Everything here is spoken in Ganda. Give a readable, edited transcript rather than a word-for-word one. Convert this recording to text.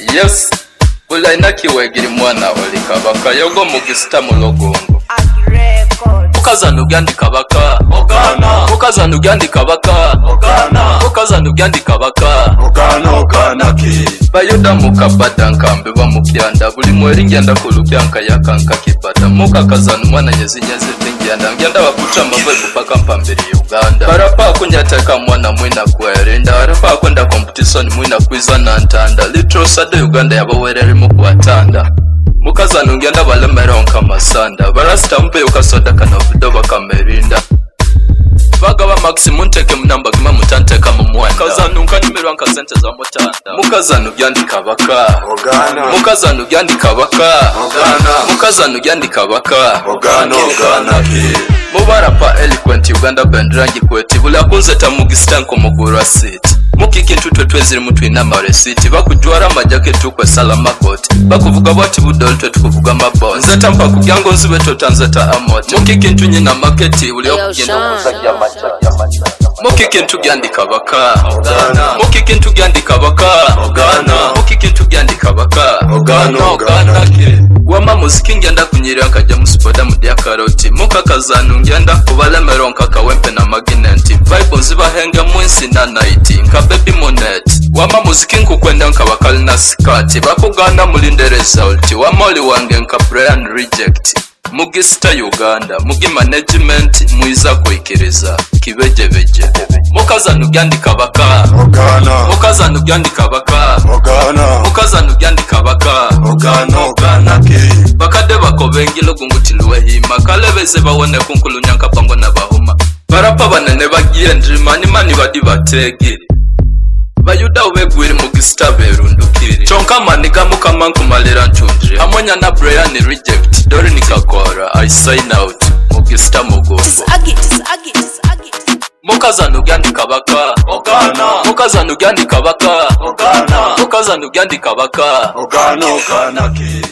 Yes, ulaina kiwegiri mwana oli kabaka yogo mugisita mulogongo. Mukazano gyandi kabaka ogana, mukazano gyandi kabaka ogana, mukazano gyandi kabaka ogana ki. Bayoda mukabada nkambe bamupyanda buli mweri ngenda kulupyanka yakanka kibada mukakazano mwana nyezinyeze ngenda ngenda bakucha mabwe kupaka mpambiri Uganda. Barapa kunyateka mwana mwina kwerenda barapa kwenda competition mwina kwiza na ntanda litro sade Uganda yabawerere mu kwatanda. Mukazano ngenda balemera nkamasanda barasta mbe ukasoda kana vudo bakamerinda bagaba maximum teke munamba gima mutanteka mu mwana kazano nkanimerwa nka sente za mutanda mukazano gyandi kabaka ogana mukazano gyandi kabaka ogana mukazano gyandi kabaka ogana ki mubarapa eloquent Uganda bandrangi kweti bula kunzeta mugistanko mugura city mukiki ntutwe tweziri mutwe na receipt bakujwara majake tukwe salama coat bakuvuga bati budolto tukuvuga mabo nzeta mpa kugyango nzibe totanzeta amot mukiki ntunye na market uli okugenda okuzajja macha mukiki ntugyandika baka ogana mukiki ntugyandika baka ogana mukiki ntugyandika baka ogana ke wama muziki ngenda kunyira akajja musipoda mudya karoti mukakazanu ngenda kubalemero nkaka wempe na magnet Bible zibahenga mwensi na night nka baby monet wama muziki nkukwenda nkabakali na skati bakugana mulinde result wamoli wange nka Brian reject mugisita Uganda mugi management muiza kuikiriza kibejebeje mukazano gyandika baka ogana mukazano gyandika baka ogana mukazano gyandika baka ogana ki bakade bakobengilo gungutilwe hima kalebeze bawone kunkulunya nkapango na bahuma barapa banene bagiye ndrimani mani badi batege bayuda ubegwiri mugisita berundukiri chonka maniga mukamanku malera nchundre amonya na Brian reject dori nikakora I sign out mugisita mugongo mukazano gyandika baka ogana mukazano gyandika baka ogana mukazano gyandika baka ogana ki